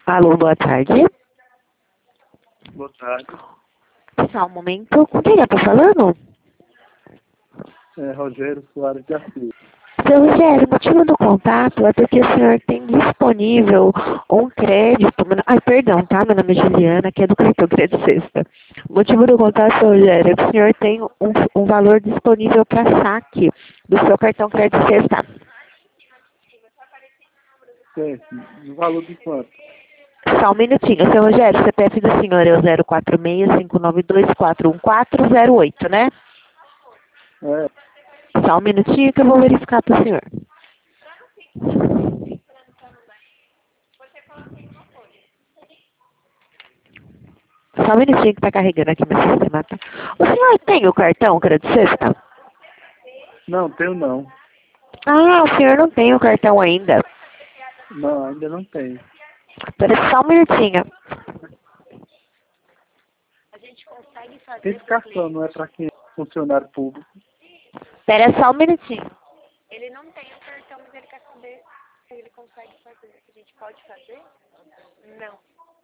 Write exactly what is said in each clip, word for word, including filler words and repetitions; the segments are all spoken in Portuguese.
Alô, boa tarde. Boa tarde. Só um momento. Com quem eu tô falando? É Rogério Soares de Assis. Seu Rogério, o motivo do contato é porque o senhor tem disponível um crédito. Ai, perdão, tá? Meu nome é Juliana, que é do cartão Crédito Sexta. O motivo do contato, seu Rogério, é que o senhor tem um, um valor disponível para saque do seu cartão Crédito Sexta. Certo. No valor de quanto? Só um minutinho, seu Rogério, o C P F do senhor é o zero quatro seis, cinco nove dois, quatro um quatro zero oito, né? É. Só um minutinho que eu vou verificar para o senhor. Só um minutinho que está carregando aqui meu sistema, tá? O senhor tem o cartão Crédito Sexta? Não, tenho não. Ah, o senhor não tem o cartão ainda. Não, ainda não tenho. Espera só um minutinho. A gente consegue fazer... Esse cartão não é para quem é funcionário público. Espera só um minutinho. Ele não tem o cartão, mas ele quer saber se ele consegue fazer. A gente pode fazer? Não.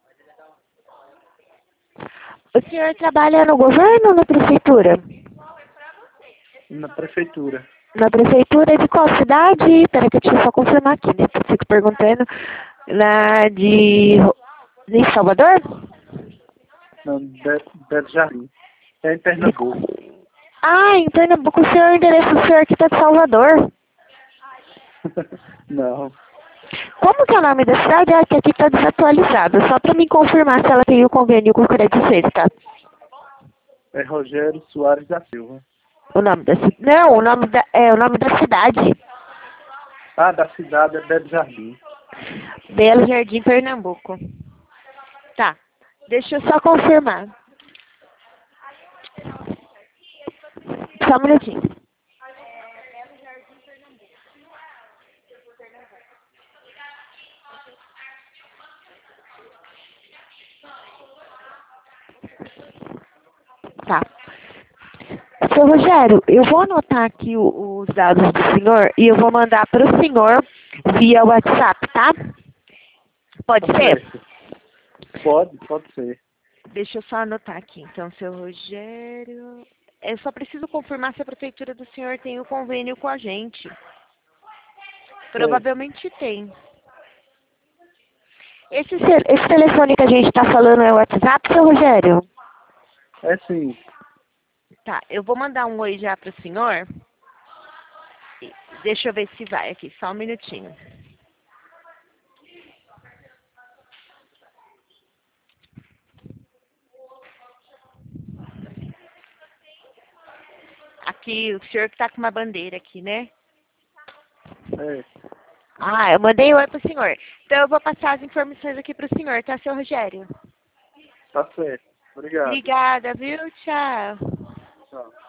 O senhor trabalha no governo ou na prefeitura? Na prefeitura. Na prefeitura de qual cidade? Espera que eu deixa eu só confirmar aqui, né? Eu fico perguntando. Na de... de Salvador? Não, Be- Belo Jardim. É em Pernambuco. Ah, em Pernambuco. O senhor, o endereço do senhor aqui está de Salvador. Não. Como que é o nome da cidade? É que aqui está desatualizado. Só para me confirmar se ela tem o convênio com o Crédito Sexta. É Rogério Soares da Silva. O nome da cidade? Não, o nome da, é o nome da cidade. Ah, da cidade é Belo Jardim. Belo Jardim, Pernambuco. Tá. Deixa eu só confirmar. Só um minutinho. Tá. Seu Rogério, eu vou anotar aqui o- os dados do senhor e eu vou mandar para o senhor via WhatsApp, tá? Pode ser? Certo. Pode, pode ser. Deixa eu só anotar aqui. Então, seu Rogério... Eu só preciso confirmar se a prefeitura do senhor tem o convênio com a gente. Provavelmente tem. Esse, ce- esse telefone que a gente está falando é o WhatsApp, seu Rogério? É sim. Tá, eu vou mandar um oi já para o senhor. Deixa eu ver se vai aqui, só um minutinho. Aqui, o senhor que está com uma bandeira aqui, né? É. Ah, eu mandei oi pro senhor. Então eu vou passar as informações aqui pro senhor, tá, seu Rogério? Tá certo. Obrigado. Obrigada, viu? Tchau. Tchau.